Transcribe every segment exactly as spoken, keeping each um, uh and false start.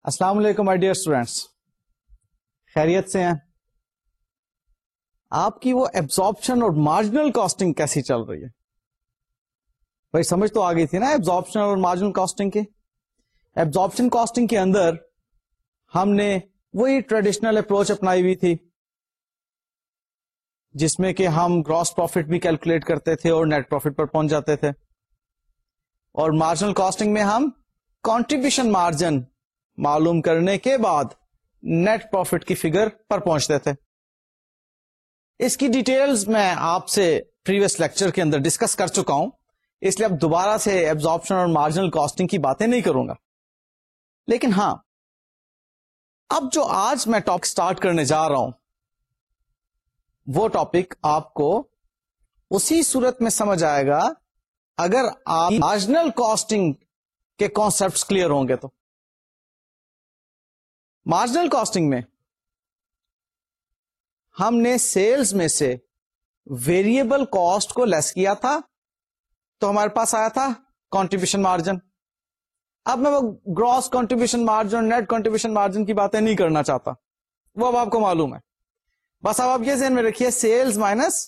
السلام علیکم my dear students, خیریت سے ہیں؟ آپ کی وہ ایبزارپشن اور مارجنل کاسٹنگ کیسی چل رہی ہے؟ بھائی سمجھ تو آ گئی تھی نا ایبزارپشن اور مارجنل کاسٹنگ کی. ایبزارپشن کاسٹنگ کے اندر ہم نے وہی ٹریڈیشنل اپروچ اپنائی ہوئی تھی جس میں کہ ہم گراس پروفٹ بھی کیلکولیٹ کرتے تھے اور نیٹ پروفٹ پر پہنچ جاتے تھے، اور مارجنل کاسٹنگ میں ہم کنٹریبیوشن مارجن معلوم کرنے کے بعد نیٹ پروفٹ کی فگر پر پہنچتے تھے. اس کی ڈیٹیلز میں آپ سے پریویس لیکچر کے اندر ڈسکس کر چکا ہوں، اس لیے اب دوبارہ سے ایبزارپشن اور مارجنل کاسٹنگ کی باتیں نہیں کروں گا. لیکن ہاں، اب جو آج میں ٹاپک سٹارٹ کرنے جا رہا ہوں وہ ٹاپک آپ کو اسی صورت میں سمجھ آئے گا اگر آپ مارجنل کاسٹنگ کے کانسیپٹس کلیئر ہوں گے. تو مارجنل کاسٹنگ میں ہم نے سیلز میں سے ویریبل کاسٹ کو لیس کیا تھا تو ہمارے پاس آیا تھا کنٹریبیوشن مارجن. اب میں وہ gross contribution margin net contribution margin کی باتیں نہیں کرنا چاہتا، وہ اب آپ کو معلوم ہے. بس اب آپ یہ ذہن میں رکھیے sales minus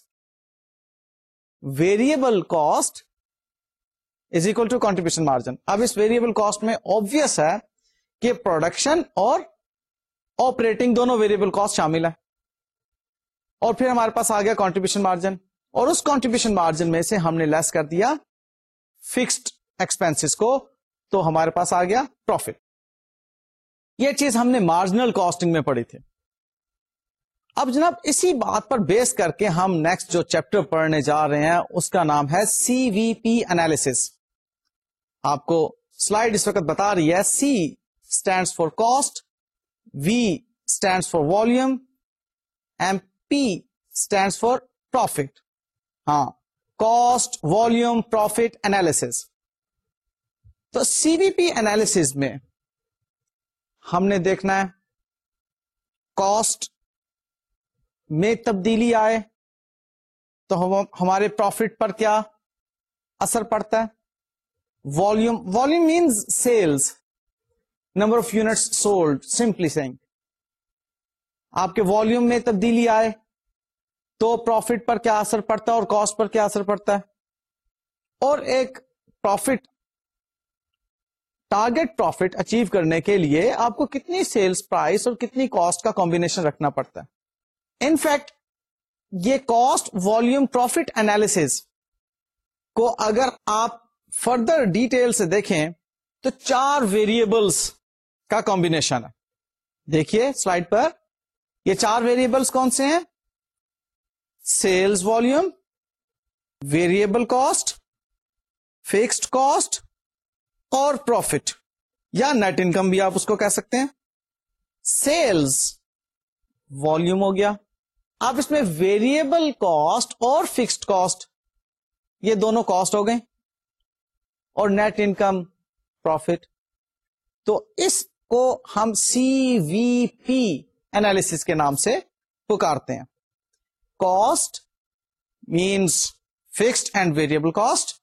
variable cost is equal to contribution margin. اب اس ویریبل کاسٹ میں آبویس ہے کہ پروڈکشن اور آپریٹنگ دونوں ویریبل کاسٹ شامل ہے، اور پھر ہمارے پاس آ گیا کنٹریبیوشن مارجن، اور اس کنٹریبیوشن مارجن میں سے ہم نے لیس کر دیا فکسڈ ایکسپینسز کو، تو ہمارے پاس آ گیا پروفٹ. یہ چیز ہم نے مارجنل کاسٹنگ میں پڑھی تھی. اب جناب اسی بات پر بیس کر کے ہم نیکسٹ جو چیپٹر پڑھنے جا رہے ہیں اس کا نام ہے سی وی پی انالیسس. آپ کو سلائیڈ اس وقت بتا رہی ہے C stands for cost, V stands for volume, and P stands for profit. ہاں، کاسٹ والیوم پروفٹ انالیسس. تو سی وی پی انالیسس میں ہم نے دیکھنا ہے کاسٹ میں تبدیلی آئے تو ہمارے پروفٹ پر کیا اثر پڑتا ہے. Volume volume means sales, number of units sold. Simply saying آپ کے والیوم میں تبدیلی آئے تو پروفٹ پر کیا اثر پڑتا ہے اور کاسٹ پر کیا اثر پڑتا ہے. اور ایک پروفٹ ٹارگیٹ پروفٹ اچیو کرنے کے لیے آپ کو کتنی سیلز پرائس اور کتنی کاسٹ کا کمبینیشن رکھنا پڑتا ہے. ان فیکٹ یہ کاسٹ والیوم پروفٹ انالیسس کو اگر آپ فردر ڈیٹیل سے دیکھیں تو چار ویریبلس کا کمبینیشن ہے. دیکھیے سلائیڈ پر، یہ چار ویریبلس کون سے ہیں؟ Sales volume, variable cost, fixed cost اور پروفٹ یا نیٹ انکم بھی آپ اس کو کہہ سکتے ہیں. سیلز والیوم ہو گیا. اب اس میں ویریبل کاسٹ اور فکسڈ کاسٹ یہ دونوں کاسٹ ہو گئے، اور نیٹ انکم پروفٹ. تو اس کو ہم سی وی پی انالیسس کے نام سے پکارتے ہیں. Cost means fixed and variable cost,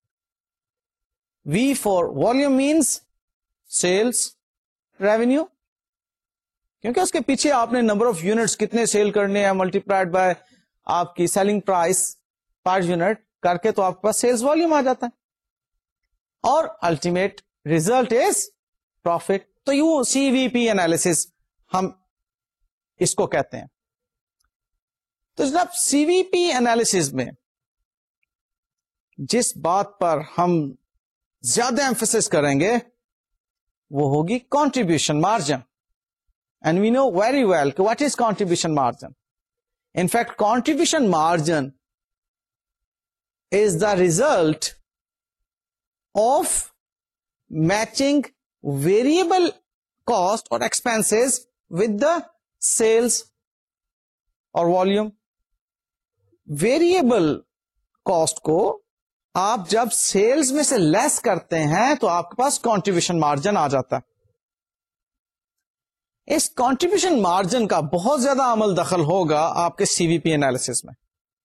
V for volume means sales revenue, کیونکہ اس کے پیچھے آپ نے نمبر آف یونٹس کتنے سیل کرنے ہیں ملٹی پلائڈ بائی آپ کی سیلنگ پرائس پر یونٹ کر کے تو آپ کے پاس سیلز والیوم آ جاتا ہے. اور الٹیمیٹ ریزلٹ از پروفٹ. تو you C V P analysis ہم اس کو کہتے ہیں. تو جناب سی وی پی انالیسس میں جس بات پر ہم زیادہ ایمفیسس کریں گے وہ ہوگی contribution margin. And we know very well کہ what is contribution margin. In fact contribution margin is the result of matching variable cost اور ایکسپینسز ود دا سیلس اور والیوم. ویریبل کاسٹ کو آپ جب سیلز میں سے لیس کرتے ہیں تو آپ کے پاس کنٹریبیوشن مارجن آ جاتا ہے. اس کنٹریبیوشن مارجن کا بہت زیادہ عمل دخل ہوگا آپ کے سی وی پی انالیسس میں.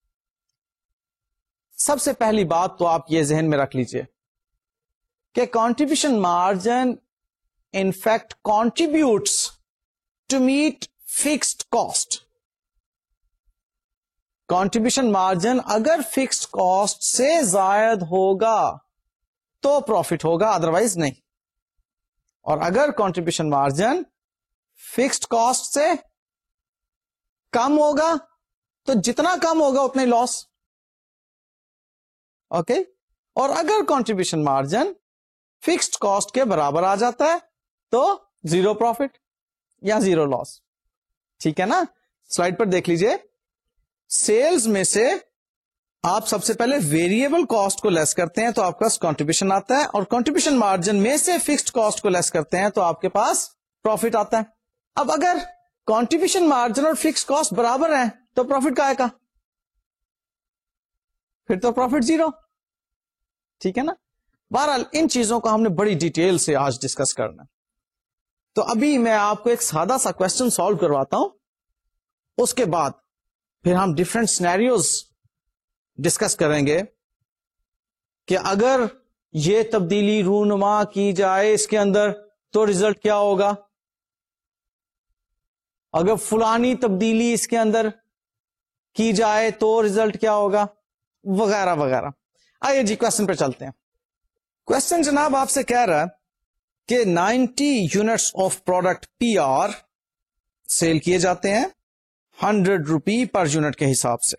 سب سے پہلی بات تو آپ یہ ذہن میں رکھ لیجئے کہ contribution margin in fact contributes to meet fixed cost. Contribution margin اگر fixed cost سے زائد ہوگا تو profit ہوگا, otherwise نہیں. اور اگر contribution margin fixed cost سے کم ہوگا تو جتنا کم ہوگا اتنا لاس. اوکے, اور اگر contribution margin fixed cost کے برابر آ جاتا ہے تو زیرو پروفٹ یا زیرو لاس. ٹھیک ہے نا, سلائڈ پر دیکھ لیجئے. سیلز میں سے آپ سب سے پہلے ویریبل کاسٹ کو لیس کرتے ہیں تو آپ کے پاس کنٹریبیوشن آتا ہے, اور کنٹریبیوشن مارجن میں سے فکسڈ کاسٹ کو لیس کرتے ہیں تو آپ کے پاس پروفٹ آتا ہے. اب اگر کنٹریبیوشن مارجن اور فکسڈ کاسٹ برابر ہیں تو پروفٹ کا آئے گا, پھر تو پروفٹ زیرو. ٹھیک ہے نا. بہرحال ان چیزوں کو ہم نے بڑی ڈیٹیل سے آج ڈسکس کرنا ہے. تو ابھی میں آپ کو ایک سادہ سا کوشچن سالو کرواتا ہوں, اس کے بعد پھر ہم ڈفرینٹ سینیریوز ڈسکس کریں گے کہ اگر یہ تبدیلی رونما کی جائے اس کے اندر تو ریزلٹ کیا ہوگا, اگر فلانی تبدیلی اس کے اندر کی جائے تو ریزلٹ کیا ہوگا, وغیرہ وغیرہ. آئیے جی کوشچن پہ چلتے ہیں. کوشچن جناب آپ سے کہہ رہا ہے کہ ninety units of product P R sell کیے جاتے ہیں ہنڈریڈ روپی پر یونٹ کے حساب سے,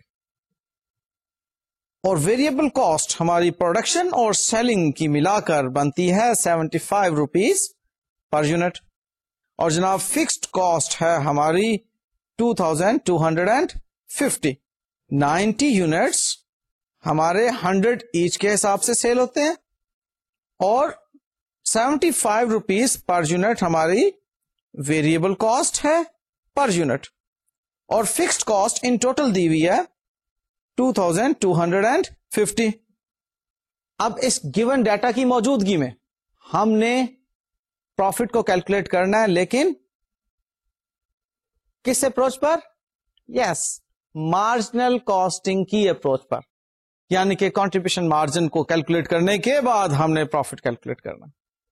اور ویریبل کاسٹ ہماری پروڈکشن اور سیلنگ کی ملا کر بنتی ہے seventy five rupees per unit, اور جناب فکسڈ کاسٹ ہے ہماری two thousand two hundred and fifty. Ninety units ہمارے ہنڈریڈ ایچ کے حساب سے سیل ہوتے ہیں, اور seventy five rupees per unit ہماری ویریبل کاسٹ ہے پر یونٹ, اور فکسڈ کاسٹ ان ٹوٹل دی ہوئی ہے two thousand two hundred and fifty. اب اس گیون ڈیٹا کی موجودگی میں ہم نے پروفٹ کو کیلکولیٹ کرنا ہے, لیکن کس اپروچ پر؟ یس, مارجنل کاسٹنگ کی اپروچ پر, یعنی کہ کنٹریبیوشن مارجن کو کیلکولیٹ کرنے کے بعد ہم نے پروفٹ کیلکولیٹ کرنا.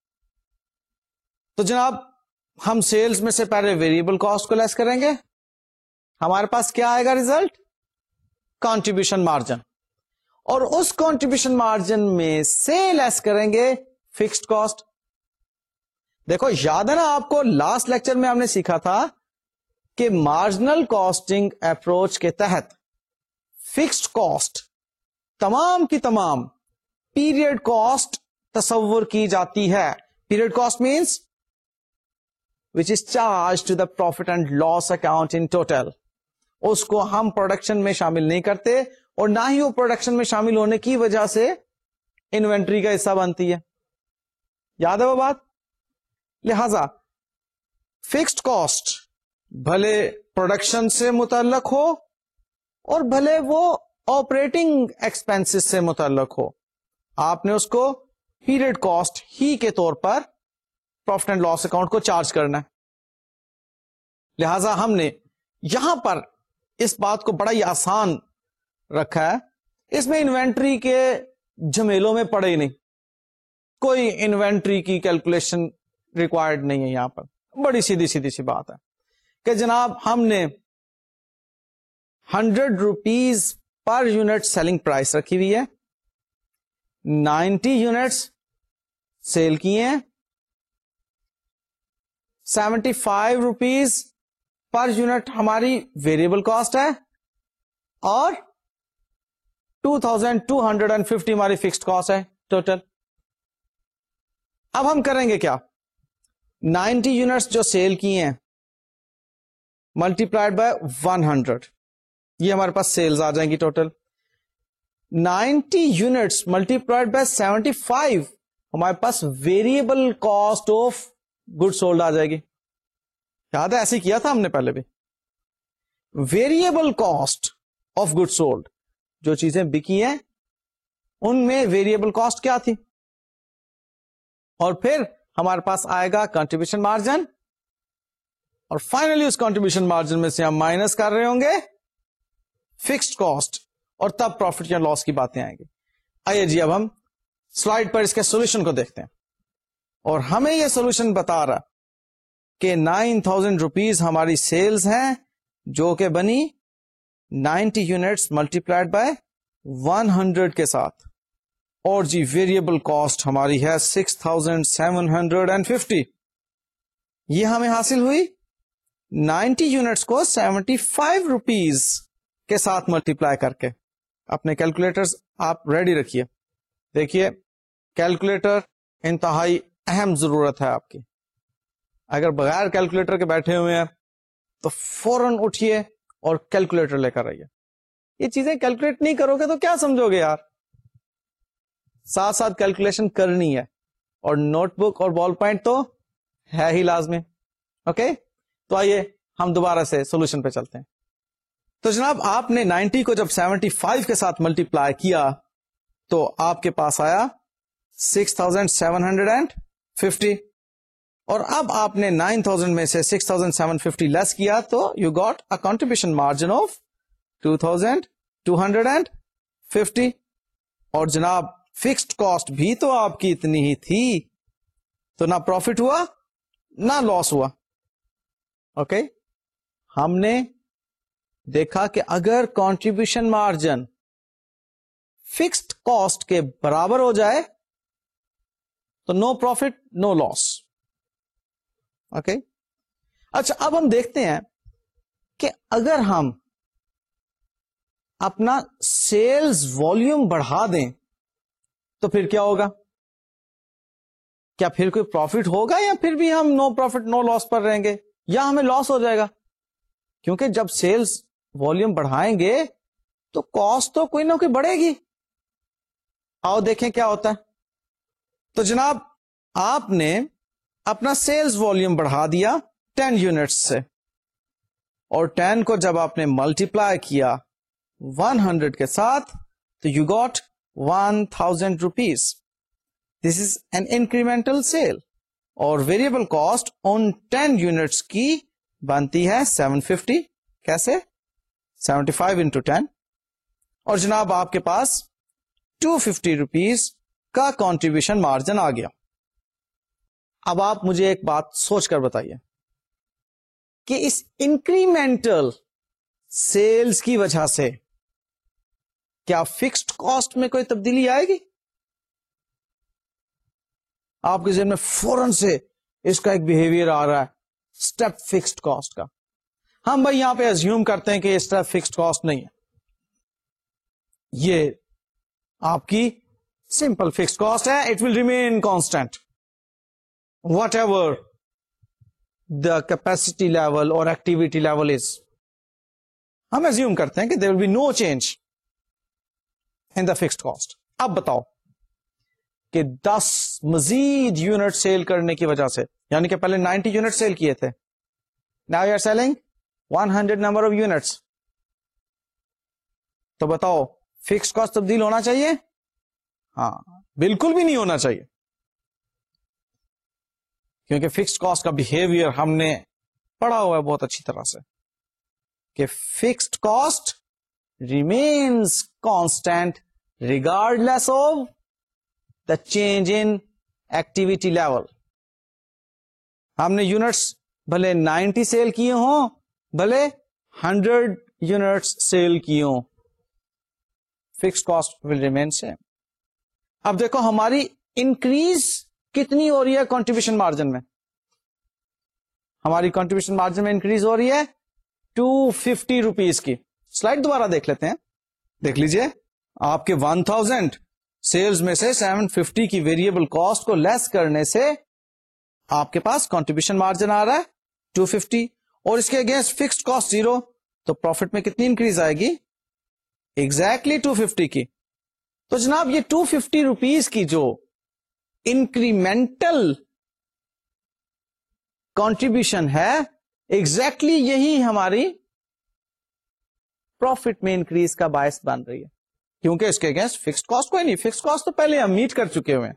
تو جناب ہم سیلز میں سے پہلے ویریبل کاسٹ کو لیس کریں گے, ہمارے پاس کیا آئے گا ریزلٹ؟ کنٹریبیوشن مارجن, اور اس کنٹریبیوشن مارجن میں سے لیس کریں گے فکسڈ کاسٹ. دیکھو یاد ہے نا آپ کو لاسٹ لیکچر میں ہم نے سیکھا تھا کہ مارجنل کاسٹنگ اپروچ کے تحت فکسڈ کاسٹ تمام کی تمام پیریڈ کاسٹ تصور کی جاتی ہے. Period cost means which is charged to the profit and loss account in total. اس کو ہم پروڈکشن میں شامل نہیں کرتے, اور نہ ہی وہ پروڈکشن میں شامل ہونے کی وجہ سے انوینٹری کا حصہ بنتی ہے. یاد ہے وہ بات؟ لہذا فکسڈ کاسٹ بھلے پروڈکشن سے متعلق ہو اور بھلے وہ آپریٹنگ ایکسپینس سے متعلق ہو, آپ نے اس کو پیریڈ کاسٹ ہی کے طور پر پروفٹ اینڈ لاس اکاؤنٹ کو چارج کرنا ہے. لہذا ہم نے یہاں پر اس بات کو بڑا ہی آسان رکھا ہے, اس میں انوینٹری کے جھمیلوں میں پڑے ہی نہیں, کوئی انوینٹری کی کیلکولیشن ریکوائرڈ نہیں ہے. یہاں پر بڑی سیدھی سیدھی سی بات ہے کہ جناب ہم نے hundred rupees per unit selling price رکھی ہوئی ہے, نائنٹی یونٹس سیل کیے ہیں, seventy five rupees per unit ہماری ویریبل کاسٹ ہے, اور two thousand two hundred and fifty ہماری فکسڈ کاسٹ ہے ٹوٹل. اب ہم کریں گے کیا؟ نائنٹی یونٹس جو سیل کیے ہیں multiplied by one hundred, یہ ہمارے پاس سیلز آ جائیں گی total. Ninety units multiplied by seventy five ہمارے پاس variable cost of good sold آ جائے گی. یاد ہے ایسے کیا تھا ہم نے پہلے بھی. Variable cost of good sold, جو چیزیں بکی ہیں ان میں ویریبل کاسٹ کیا تھی, اور پھر ہمارے پاس آئے گا کنٹریبیوشن مارجن, اور فائنلی اس کنٹریبیوشن مارجن میں سے ہم مائنس کر رہے ہوں گے فکسڈ کاسٹ, اور تب پروفٹ یا لاس کی باتیں آئیں گی. آئیے جی اب ہم سلائڈ پر اس کے سولوشن کو دیکھتے ہیں. اور ہمیں یہ سولوشن بتا رہا کہ نائن تھاؤزینڈ روپیز ہماری سیلز ہیں جو کہ بنی ninety units multiplied by one hundred کے ساتھ, اور جی ویریبل کاسٹ ہماری ہے six thousand seven hundred and fifty. یہ ہمیں حاصل ہوئی نائنٹی یونٹس کو سیونٹی فائیو روپیز کے ساتھ ملٹی پلائی کر کے. اپنے کیلکولیٹرز آپ ریڈی رکھیے. دیکھیے کیلکولیٹر انتہائی اہم ضرورت ہے آپ کی. اگر بغیر کیلکولیٹر کے بیٹھے ہوئے ہیں تو فوراً اٹھیے اور کیلکولیٹر لے کر آئیے. یہ چیزیں کیلکولیٹ نہیں کرو گے تو کیا سمجھو گے یار. ساتھ ساتھ کیلکولیشن کرنی ہے, اور نوٹ بک اور بال پوائنٹ تو ہے ہی لازمی. اوکے تو آئیے ہم دوبارہ سے سولوشن پہ چلتے ہیں. تو جناب آپ نے نائنٹی کو جب سیونٹی فائیو کے ساتھ ملٹی پلائی کیا تو آپ کے پاس آیا six thousand seven hundred and fifty, اور اب آپ نے نائن تھاؤزینڈ میں سے six thousand seven fifty less کیا تو you got a contribution margin of two thousand two hundred and fifty. اور جناب فکسڈ کاسٹ بھی تو آپ کی اتنی ہی تھی, تو نہ پروفٹ ہوا نہ لاس ہوا. Okay okay? ہم نے دیکھا کہ اگر کنٹریبیوشن مارجن فکسڈ کاسٹ کے برابر ہو جائے تو نو پروفٹ نو لاس. اوکے اچھا, اب ہم دیکھتے ہیں کہ اگر ہم اپنا سیلز والیوم بڑھا دیں تو پھر کیا ہوگا؟ کیا پھر کوئی پروفٹ ہوگا یا پھر بھی ہم نو پروفٹ نو لاس پر رہیں گے, یا ہمیں لاس ہو جائے گا؟ کیونکہ جب سیلز والیوم بڑھائیں گے تو کاسٹ تو کوئی نہ کوئی بڑھے گی. آؤ دیکھیں کیا ہوتا ہے. تو جناب آپ نے اپنا سیلز والیوم بڑھا دیا ٹین یونٹس سے, اور ٹین کو جب آپ نے ملٹی پلائی کیا ون ہنڈریڈ کے ساتھ تو you got one thousand rupees. This is an incremental sale, اور ویریبل کاسٹ ان ٹین یونٹس کی بنتی ہے سیون ففٹی. کیسے؟ سیونٹی فائیو انٹو ٹین, اور جناب آپ کے پاس ٹو ففٹی روپیز کا کنٹریبیوشن مارجن آ گیا. اب آپ مجھے ایک بات سوچ کر بتائیے کہ اس انکریمنٹل سیلز کی وجہ سے کیا فکسڈ کاسٹ میں کوئی تبدیلی آئے گی؟ آپ کے ذہن میں فوراً سے اس کا ایک بہیویئر آ رہا ہے اسٹیپ فکسڈ کاسٹ کا. ہم بھائی یہاں پہ ازیوم کرتے ہیں کہ یہ اسٹیپ فکسڈ کاسٹ نہیں ہے, یہ آپ کی سمپل فکسڈ کاسٹ ہے. It will remain constant whatever the capacity level اور ایکٹیویٹی لیول از. ہم ازیوم کرتے ہیں کہ there will be no change in the fixed cost. اب بتاؤ کہ دس مزید یونٹ سیل کرنے کی وجہ سے, یعنی کہ پہلے نائنٹی یونٹ سیل کیے تھے, now you are selling one hundred number of units, تو بتاؤ فکسڈ کاسٹ تبدیل ہونا چاہیے؟ ہاں بالکل بھی نہیں ہونا چاہیے, کیونکہ فکسڈ کاسٹ کا بہیویئر ہم نے پڑھا ہوا ہے بہت اچھی طرح سے کہ fixed cost remains constant regardless of the change in activity level. ہم نے یونٹس بھلے نائنٹی سیل کیے ہوں بھلے ہنڈریڈ یونٹس سیل کیے ہوں, fixed cost will remain same. اب دیکھو ہماری انکریز کتنی ہو رہی ہے کنٹریبیوشن مارجن میں؟ ہماری کنٹریبیوشن مارجن میں انکریز ہو رہی ہے ٹو ففٹی روپیز کی. سلائڈ دوبارہ دیکھ لیتے ہیں, دیکھ لیجئے. آپ کے ون تھاؤزینڈ سیلز میں سے سیون ففٹی کی ویریبل کاسٹ کو لیس کرنے سے آپ کے پاس کنٹریبیوشن مارجن آ رہا ہے ٹو ففٹی, اور اس کے اگینسٹ فکسڈ کاسٹ زیرو, تو پروفٹ میں کتنی انکریز آئے گی؟ ایگزیکٹلی ٹو ففٹی کی. تو جناب یہ ٹو ففٹی روپیز کی جو انکریمنٹل کنٹریبیوشن ہے ایگزیکٹلی exactly یہی ہماری پروفٹ میں انکریز کا باعث بن رہی ہے, کیونکہ اس کے اگینسٹ فکسڈ کاسٹ کوئی نہیں, فکسڈ کاسٹ تو پہلے ہم میٹ کر چکے ہوئے ہیں.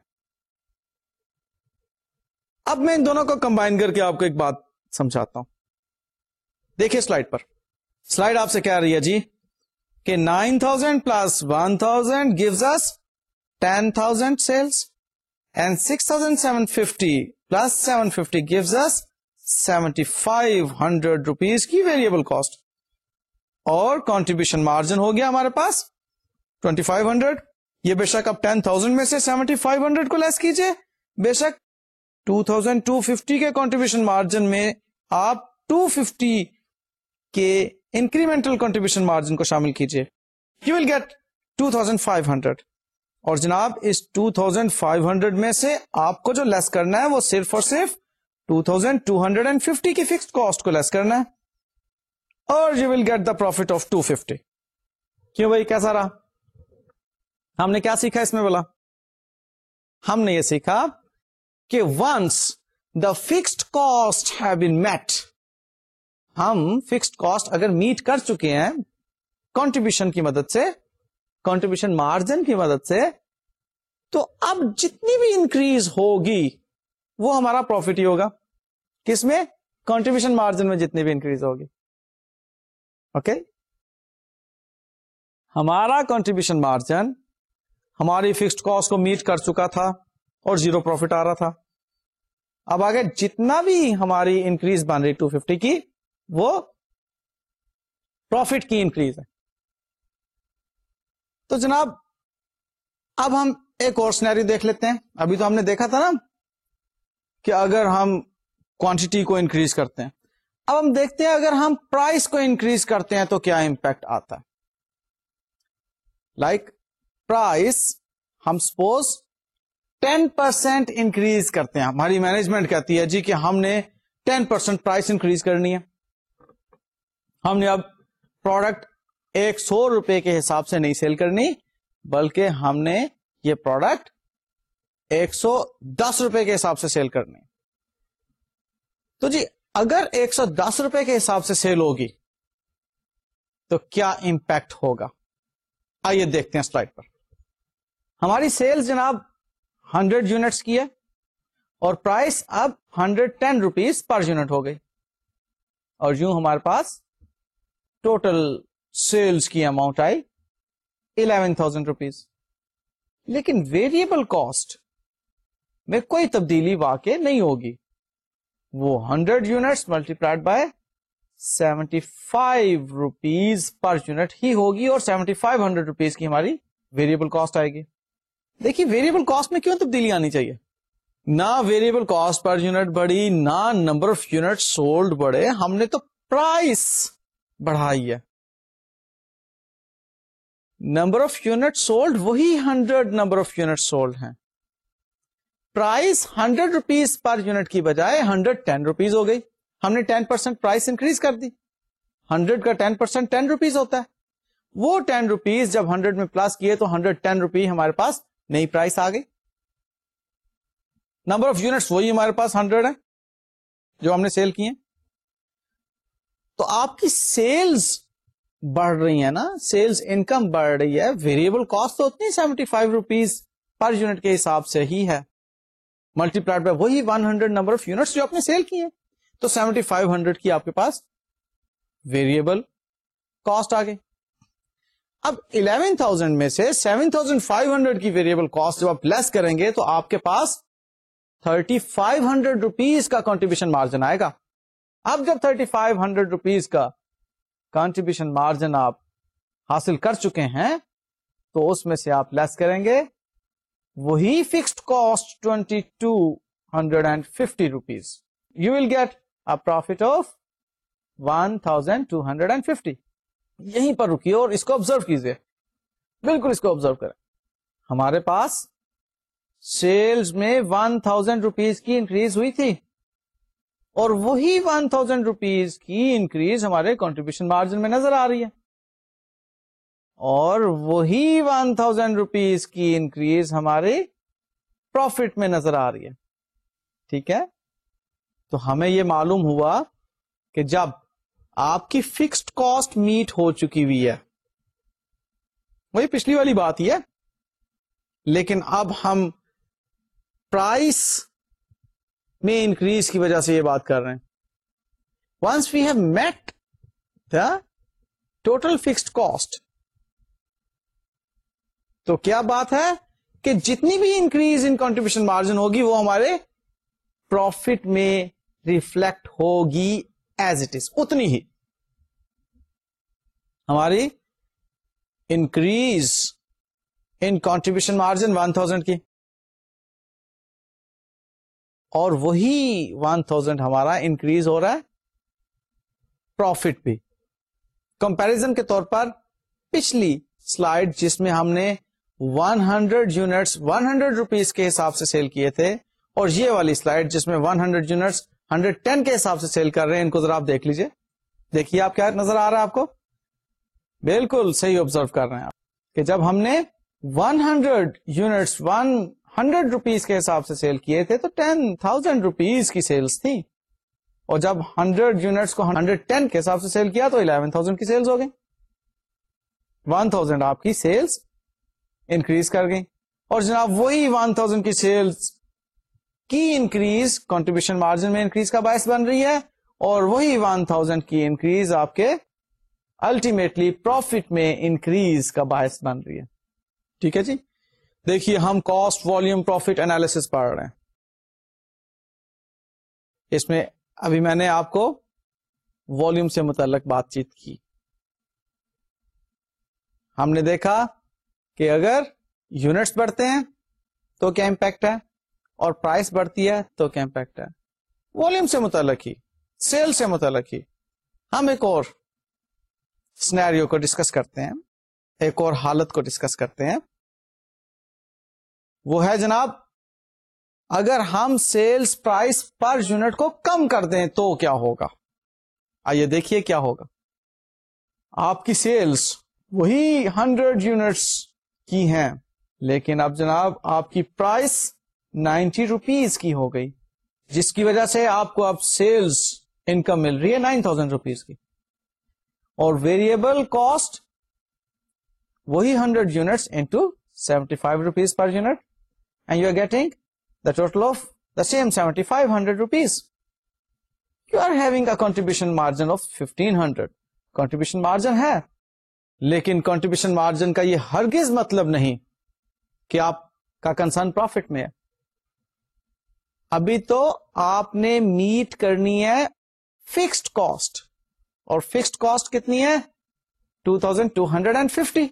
اب میں ان دونوں کو کمبائن کر کے آپ کو ایک بات سمجھاتا ہوں. دیکھیے سلائڈ پر, سلائڈ آپ سے کہہ رہی ہے جی کہ nine thousand plus one thousand gives us ten thousand sales and six thousand seven hundred fifty plus seven hundred fifty gives us seventy-five hundred rupees کی ویریبل کاسٹ, اور کنٹریبیوشن مارجن ہو گیا ہمارے پاس twenty-five hundred. یہ بے شک اب ten thousand میں سے seventy-five hundred کو لیس کیجئے, بے شک two thousand two hundred fifty کے کنٹریبیوشن مارجن میں آپ two hundred fifty کے انکریمنٹل کنٹریبیوشن مارجن کو شامل کیجئے, you will get two thousand five hundred. اور جناب اس two thousand five hundred میں سے آپ کو جو لیس کرنا ہے وہ صرف اور صرف two thousand two hundred fifty کی فکسڈ کاسٹ کو لیس کرنا ہے, اور you will get the profit of two fifty. کیوں بھائی, کیسا رہا؟ ہم نے کیا سیکھا اس میں بولا؟ ہم نے یہ سیکھا کہ once the fixed cost have been met, ہم فکسڈ کاسٹ اگر میٹ کر چکے ہیں کنٹریبیوشن کی مدد سے, کنٹریبیوشن مارجن کی مدد سے, تو اب جتنی بھی انکریز ہوگی وہ ہمارا پروفٹ ہی ہوگا. کس میں؟ کنٹریبیوشن مارجن میں جتنی بھی انکریز ہوگی. Okay okay? ہمارا کنٹریبیوشن مارجن ہماری فکسڈ کاسٹ کو میٹ کر چکا تھا اور زیرو پروفٹ آ رہا تھا. اب آگے جتنا بھی ہماری انکریز بن رہی two fifty کی وہ پروفٹ کی انکریز ہے. تو جناب اب ہم ایک اور سینیریو دیکھ لیتے ہیں. ابھی تو ہم نے دیکھا تھا نا کہ اگر ہم کوانٹٹی کو انکریز کرتے ہیں, اب ہم دیکھتے ہیں اگر ہم پرائس کو انکریز کرتے ہیں تو کیا امپیکٹ آتا ہے. لائک پرائس ہم سپوز ٹین پرسینٹ انکریز کرتے ہیں, ہماری مینجمنٹ کہتی ہے جی کہ ہم نے ٹین پرسینٹ پرائس انکریز کرنی ہے. ہم نے اب پروڈکٹ ایک سو روپے کے حساب سے نہیں سیل کرنی, بلکہ ہم نے یہ پروڈکٹ ایک سو دس روپے کے حساب سے سیل کرنی. تو جی اگر ایک سو دس روپے کے حساب سے سیل ہوگی تو کیا امپیکٹ ہوگا؟ آئیے دیکھتے ہیں سلائڈ پر. ہماری سیلز جناب ہنڈریڈ یونٹس کی ہے اور پرائس اب hundred ten rupees per unit ہو گئی, اور یوں ہمارے پاس ٹوٹل سیلز کی اماؤنٹ آئی الیون تھاؤزینڈ روپیز. لیکن ویریبل کاسٹ میں کوئی تبدیلی واقع نہیں ہوگی, وہ hundred units multiplied by seventy five rupees per unit ہی ہوگی, اور سیونٹی فائیو ہنڈریڈ روپیز کی ہماری ویریبل کاسٹ آئے گی. دیکھیے ویریبل کاسٹ میں کیوں تبدیلی آنی چاہیے؟ نہ ویریبل کاسٹ پر یونٹ بڑھی, نہ نمبر آف یونٹ سولڈ بڑھے, ہم نے تو پرائس بڑھائی ہے. نمبر آف یونٹ سولڈ وہی hundred number of unit sold ہیں. Price hundred rupees per unit کی بجائے ہنڈریڈ ٹین روپیز ہو گئی. ہم نے ٹین پرسینٹ پرائس انکریز کر دی. ہنڈریڈ کا ٹین پرسینٹ ٹین روپیز ہوتا ہے. وہ ٹین روپیز جب ہنڈریڈ میں پلس کیے تو ہنڈریڈ ٹین روپی ہمارے پاس نئی پرائس آ گئی. نمبر آف یونٹس وہی ہمارے پاس ہنڈریڈ ہے جو ہم نے سیل کی ہیں. تو آپ کی سیلز بڑھ رہی ہیں نا, سیلز انکم بڑھ رہی ہے, ویریبل کاسٹ تو اتنی seventy five rupees per unit کے حساب سے ہی ہے, ملٹی پلائڈ بائی وہی one hundred number of units جو آپ نے سیل کی ہے. تو سیونٹی فائیو ہنڈریڈ کی آپ کے پاس ویریبل کاسٹ آ گئی. اب الیون تھاؤزینڈ میں سے سیون تھاؤزینڈ فائیو ہنڈریڈ کی ویریبل کاسٹ جب آپ لیس کریں گے تو آپ کے پاس تھرٹی فائیو ہنڈریڈ روپیز کا کنٹریبیوشن مارجن آئے گا. اب جب تھرٹی فائیو ہنڈریڈ روپیز کا کنٹریبیوشن مارجن آپ حاصل کر چکے ہیں تو اس میں سے آپ لیس کریں گے وہی fixed cost twenty two hundred and fifty rupees. You will get a profit of one thousand two hundred and fifty. یہیں پر رکیے اور اس کو آبزرو کیجیے, بالکل اس کو آبزرو کریں. ہمارے پاس سیلز میں ون تھاؤزینڈ روپیز کی انکریز ہوئی تھی, اور وہی ون تھاؤزینڈ روپیز کی انکریز ہمارے کنٹریبیوشن مارجن میں نظر آ رہی ہے, اور وہی ون تھاؤزینڈ روپیز کی انکریز ہمارے پروفٹ میں نظر آ رہی ہے. ٹھیک ہے, تو ہمیں یہ معلوم ہوا کہ جب آپ کی فکسڈ کاسٹ میٹ ہو چکی ہوئی ہے, وہی پچھلی والی بات ہی ہے, لیکن اب ہم پرائس میں انکریز کی وجہ سے یہ بات کر رہے ہیں. Once we have met the total fixed cost, تو کیا بات ہے کہ جتنی بھی انکریز ان کنٹریبیوشن مارجن ہوگی وہ ہمارے پروفٹ میں ریفلیکٹ ہوگی ایز اٹ از, اتنی ہی. ہماری increase in contribution margin one thousand کی, اور وہی ون تھاؤزینڈ ہمارا انکریز ہو رہا ہے پروفٹ بھی. کمپیرزن کے طور پر پچھلی سلائڈ جس میں ہم نے one hundred units one hundred rupees کے حساب سے سیل کیے تھے, اور یہ والی سلائڈ جس میں one hundred units hundred ten کے حساب سے سیل کر رہے ہیں, ان کو ذرا آپ دیکھ لیجئے. دیکھیے آپ کیا نظر آ رہا ہے آپ کو, بالکل صحیح آبزرو کر رہے ہیں آپ کہ جب ہم نے one hundred units one hundred rupees کے حساب سے سیل کیے تھے تو ٹین تھاؤزینڈ روپیز کی سیلز تھی, اور جب ہنڈریڈ یونٹس کو ہنڈریڈ ٹین کے حساب سے سیل کیا تو الیون تھاؤزینڈ کی سیلز ہو گئی. ون تھاؤزینڈ آپ کی سیلز انکریز کر گئی, اور جناب وہی ون تھاؤزینڈ کی سیلز کی انکریز کنٹریبیوشن مارجن میں انکریز کا باعث بن رہی ہے, اور وہی ون تھاؤزینڈ کی انکریز آپ کے الٹیمیٹلی پروفٹ میں انکریز کا باعث بن رہی ہے. ٹھیک ہے جی. دیکھیے ہم کاسٹ والیوم پروفٹ انالیسس پڑھ رہے ہیں. اس میں ابھی میں نے آپ کو والیوم سے متعلق بات چیت کی. ہم نے دیکھا کہ اگر یونٹس بڑھتے ہیں تو کیا امپیکٹ ہے, اور پرائس بڑھتی ہے تو کیا امپیکٹ ہے. والیوم سے متعلق ہی, سیل سے متعلق ہی ہم ایک اور سینیریو کو ڈسکس کرتے ہیں, ایک اور حالت کو ڈسکس کرتے ہیں. وہ ہے جناب اگر ہم سیلز پرائس پر یونٹ کو کم کر دیں تو کیا ہوگا. آئیے دیکھیے کیا ہوگا. آپ کی سیلز وہی ہنڈریڈ یونٹس کی ہیں, لیکن اب جناب آپ کی پرائس نائنٹی روپیز کی ہو گئی, جس کی وجہ سے آپ کو اب سیلز انکم مل رہی ہے نائن تھاؤزینڈ روپیز کی, اور ویریبل کاسٹ وہی hundred units into seventy five rupees per unit, and you are getting the total of the same seventy-five hundred rupees. You are having a contribution margin of fifteen hundred. Contribution margin ہے, لیکن contribution margin کا یہ ہرگز مطلب نہیں کہ آپ کا کنسرن پروفٹ میں ہے. ابھی تو آپ نے میٹ کرنی ہے فکسڈ کاسٹ, اور فکسڈ کاسٹ کتنی ہے two thousand two hundred and fifty.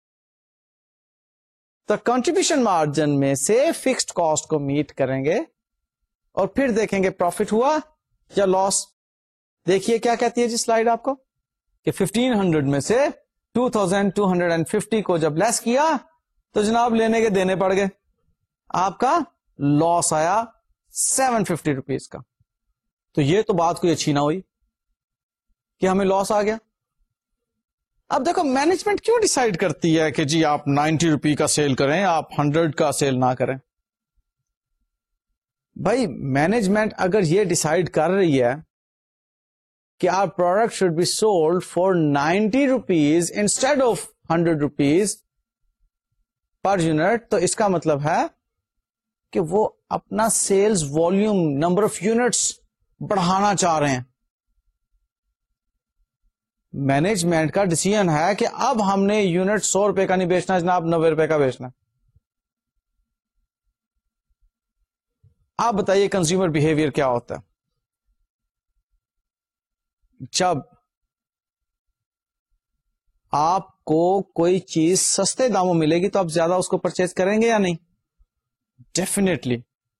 تو کنٹریبیوشن مارجن میں سے فکسڈ کاسٹ کو میٹ کریں گے, اور پھر دیکھیں گے پروفٹ ہوا یا لاس. دیکھیے کیا کہتی ہے جی سلائیڈ آپ کو کہ ففٹین ہنڈریڈ میں سے two thousand two hundred and fifty کو جب لیس کیا تو جناب لینے کے دینے پڑ گئے, آپ کا لاس آیا سیون ففٹی روپیز کا. تو یہ تو بات کوئی اچھی نہ ہوئی کہ ہمیں لاس آ گیا. اب دیکھو مینجمنٹ کیوں ڈیسائیڈ کرتی ہے کہ جی آپ نائنٹی روپی کا سیل کریں, آپ ہنڈریڈ کا سیل نہ کریں. بھائی مینجمنٹ اگر یہ ڈیسائیڈ کر رہی ہے کہ our product should be sold for ninety rupees instead of hundred rupees per unit, تو اس کا مطلب ہے کہ وہ اپنا sales volume number of units بڑھانا چاہ رہے ہیں. مینجمنٹ کا ڈیسیژن ہے کہ اب ہم نے یونٹ سو روپے کا نہیں بیچنا جناب, نبے روپے کا بیچنا. آپ بتائیے کنزیومر بہیویئر کیا ہوتا ہے جب آپ کو کوئی چیز سستے داموں ملے گی تو آپ زیادہ اس کو پرچیز کریں گے یا نہیں؟ ڈیفینیٹلی.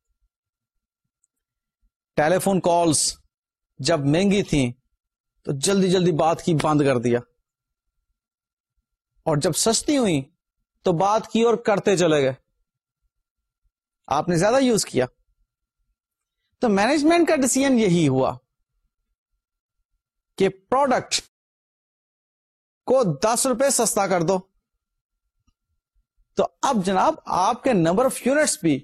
ٹیلی فون کالز جب مہنگی تھیں تو جلدی جلدی بات کی بند کر دیا, اور جب سستی ہوئی تو بات کی اور کرتے چلے گئے, آپ نے زیادہ یوز کیا. تو مینجمنٹ کا ڈیسیژن یہی ہوا کہ پروڈکٹ کو دس روپے سستا کر دو. تو اب جناب آپ کے نمبر آف یونٹس بھی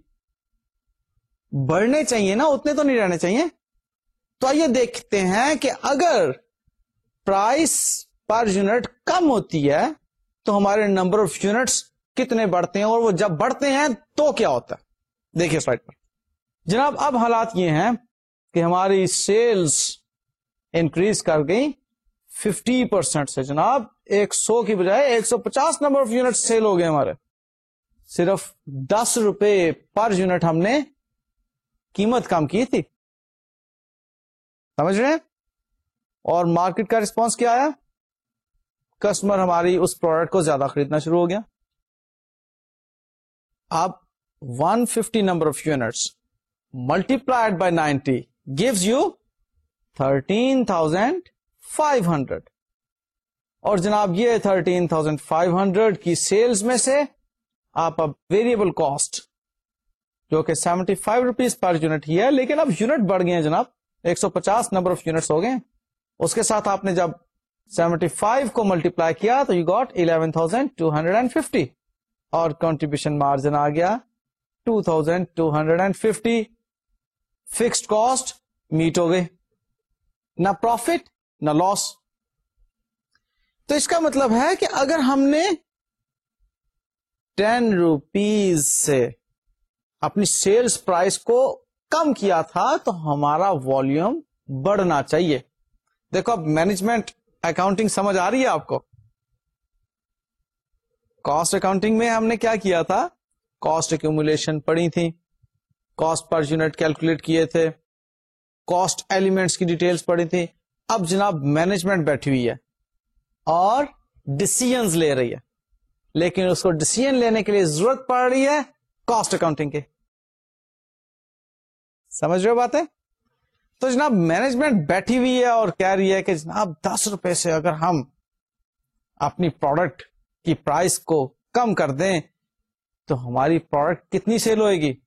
بڑھنے چاہیے نا, اتنے تو نہیں رہنے چاہیے. تو آئیے دیکھتے ہیں کہ اگر پرائس پر یونٹ کم ہوتی ہے تو ہمارے نمبر آف یونٹس کتنے بڑھتے ہیں, اور وہ جب بڑھتے ہیں تو کیا ہوتا ہے. دیکھیے سلائڈ پر جناب. اب حالات یہ ہیں کہ ہماری سیلز انکریز کر گئی ففٹی پرسینٹ سے جناب, ایک سو کی بجائے ایک سو پچاس نمبر آف یونٹ سیل ہو گئے ہمارے. صرف دس روپے پر یونٹ ہم نے قیمت کم کی تھی. سمجھ رہے ہیں؟ اور مارکیٹ کا رسپانس کیا آیا؟ کسٹمر ہماری اس پروڈکٹ کو زیادہ خریدنا شروع ہو گیا. اب one fifty number of units multiplied by ninety gives you thirteen thousand five hundred. اور جناب یہ تھرٹین تھاؤزینڈ فائیو ہنڈریڈ کی سیلز میں سے آپ اب ویریبل کاسٹ جو کہ seventy five rupees per unit ہی ہے, لیکن اب یونٹ بڑھ گئے ہیں جناب, ایک سو پچاس نمبر آف یونٹس ہو گئے. اس کے ساتھ آپ نے جب سیونٹی فائیو کو ملٹیپلائی کیا تو you got eleven thousand two hundred and fifty, اور کنٹریبیوشن مارجن آ گیا two thousand two hundred and fifty. Fixed cost met ہو گئے, نہ پروفٹ نہ لاس. تو اس کا مطلب ہے کہ اگر ہم نے ٹین روپیز سے اپنی سیلز پرائس کو کم کیا تھا تو ہمارا والیوم بڑھنا چاہیے. دیکھو اب مینجمنٹ اکاؤنٹنگ سمجھ آ رہی ہے آپ کو؟ کاسٹ اکاؤنٹنگ میں ہم نے کیا کیا تھا؟ کاسٹ ایکومولیشن پڑھی تھی, کاسٹ پر یونٹ کیلکولیٹ کیے تھے, کاسٹ ایلیمنٹس کی ڈیٹیلز پڑھی تھی. اب جناب مینجمنٹ بیٹھی ہوئی ہے اور ڈیسیژنز لے رہی ہے, لیکن اس کو ڈیسیژن لینے کے لیے ضرورت پڑ رہی ہے کاسٹ اکاؤنٹنگ کے. سمجھ رہے ہو باتیں؟ تو جناب مینجمنٹ بیٹھی ہوئی ہے اور کہہ رہی ہے کہ جناب دس روپے سے اگر ہم اپنی پروڈکٹ کی پرائس کو کم کر دیں تو ہماری پروڈکٹ کتنی سیل ہوئے گی؟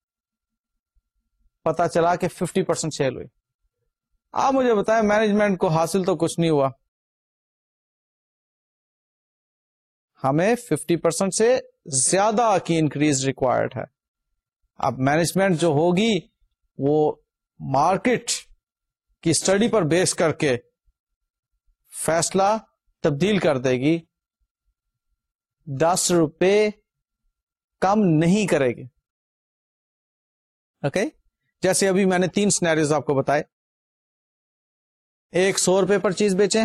پتا چلا کہ ففٹی پرسینٹ سیل ہوئی. آپ مجھے بتائیں مینجمنٹ کو حاصل تو کچھ نہیں ہوا, ہمیں ففٹی پرسینٹ سے زیادہ کی انکریز ریکوائرڈ ہے. اب مینجمنٹ جو ہوگی وہ مارکیٹ کی اسٹڈی پر بیس کر کے فیصلہ تبدیل کر دے گی, دس روپے کم نہیں کرے گی. Okay okay? جیسے ابھی میں نے تین سینیریوز آپ کو بتائے, ایک سو روپے پر چیز بیچیں,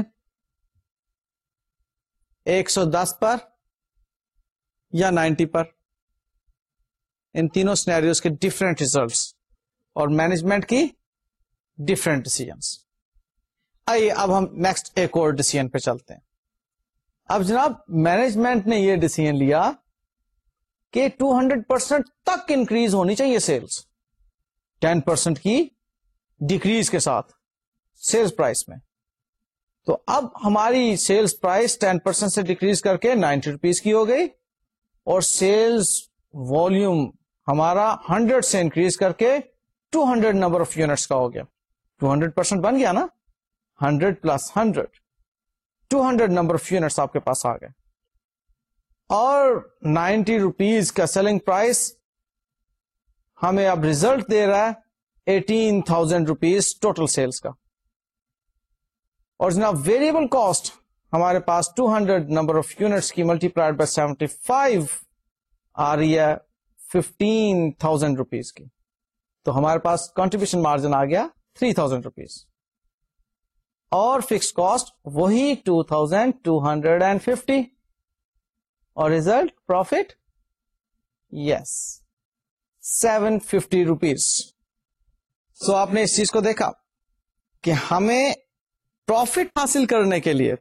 ایک سو دس پر یا نائنٹی پر. ان تینوں سینیریوز کے ڈفرینٹ ریزلٹس اور مینجمنٹ کی ڈفرینٹ ڈیسیژنس. آئیے اب ہم نیکسٹ ایک اور ڈیسیژن پہ چلتے ہیں. اب جناب مینجمنٹ نے یہ ڈیسیژن لیا کہ ٹو ہنڈریڈ پرسینٹ تک انکریز ہونی چاہیے سیلز, ٹین پرسینٹ کی ڈیکریز کے ساتھ سیلز پرائس میں. تو اب ہماری سیلز پرائس ٹین پرسینٹ سے ڈیکریز کر کے نائنٹی روپیز کی ہو گئی, اور سیلز والیوم ہمارا ہنڈریڈ سے انکریز کر کے two hundred number of units کا ہو گیا. ٹو ہنڈریڈ پرسینٹ بن گیا نا, hundred plus hundred, two hundred number of units آپ کے پاس آ گئے. اور نائنٹی روپیز کا سیلنگ پرائس ہمیں اب ریزلٹ دے رہا ہے eighteen thousand rupees total sales کا. اور جناب ویریبل کاسٹ ہمارے پاس two hundred number of units کی multiplied by seventy five آ رہی ہے ففٹین تھاؤزینڈ روپیز کی. تو ہمارے پاس کنٹریبیوشن مارجن آ گیا تھری تھاؤزینڈ روپیز, اور فکس کاسٹ وہی two thousand two hundred and fifty, اور result profit is seven fifty rupees. So آپ نے اس چیز کو دیکھا کہ ہمیں پروفٹ حاصل کرنے کے لیے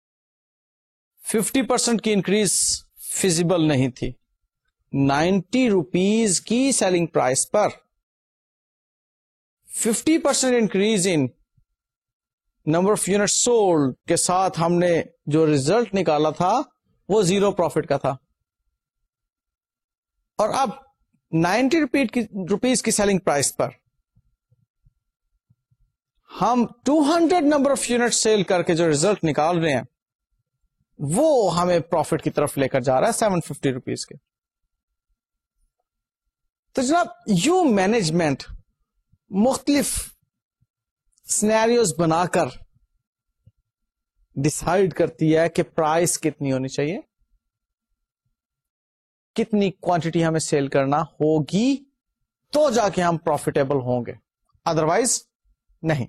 ففٹی پرسینٹ کی انکریز فیزیبل نہیں تھی. نائنٹی روپیز کی سیلنگ پرائس پر fifty percent increase in number of unit sold کے ساتھ ہم نے جو ریزلٹ نکالا تھا وہ زیرو پروفٹ کا تھا. اور اب نائنٹی روپیز کی سیلنگ پرائس پر ہم two hundred number of unit sale کر کے جو ریزلٹ نکال رہے ہیں وہ ہمیں پروفٹ کی طرف لے کر جا رہا ہے سیون ففٹی روپیز کے. تو جناب یو مینجمنٹ مختلف سینیریوز بنا کر ڈسائڈ کرتی ہے کہ پرائس کتنی ہونی چاہیے, کتنی کوانٹٹی ہمیں سیل کرنا ہوگی تو جا کے ہم پروفیٹیبل ہوں گے, ادروائز نہیں.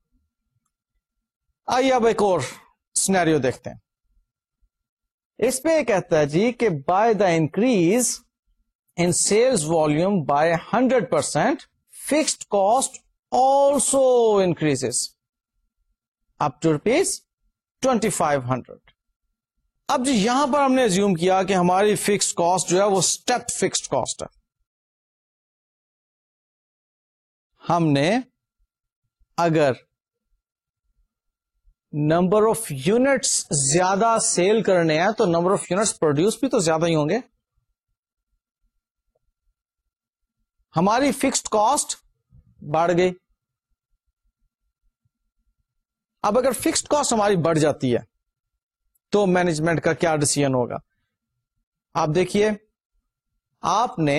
آئیے اب ایک اور سینیریو دیکھتے ہیں. اس پہ کہتا ہے جی کہ by the increase in sales volume by one hundred percent, fixed cost also increases up to rupees twenty-five hundred. اب جی یہاں پر ہم نے assume کیا کہ ہماری فکسڈ کاسٹ جو ہے وہ اسٹیپ فکسڈ کاسٹ ہے. ہم نے اگر نمبر آف یونٹس زیادہ سیل کرنے ہیں تو نمبر آف یونٹس پروڈیوس بھی تو زیادہ ہی ہوں گے. ہماری فکسڈ کاسٹ بڑھ گئی. اب اگر فکسڈ کاسٹ ہماری بڑھ جاتی ہے تو مینجمنٹ کا کیا ڈیسیژن ہوگا؟ آپ دیکھیے، آپ نے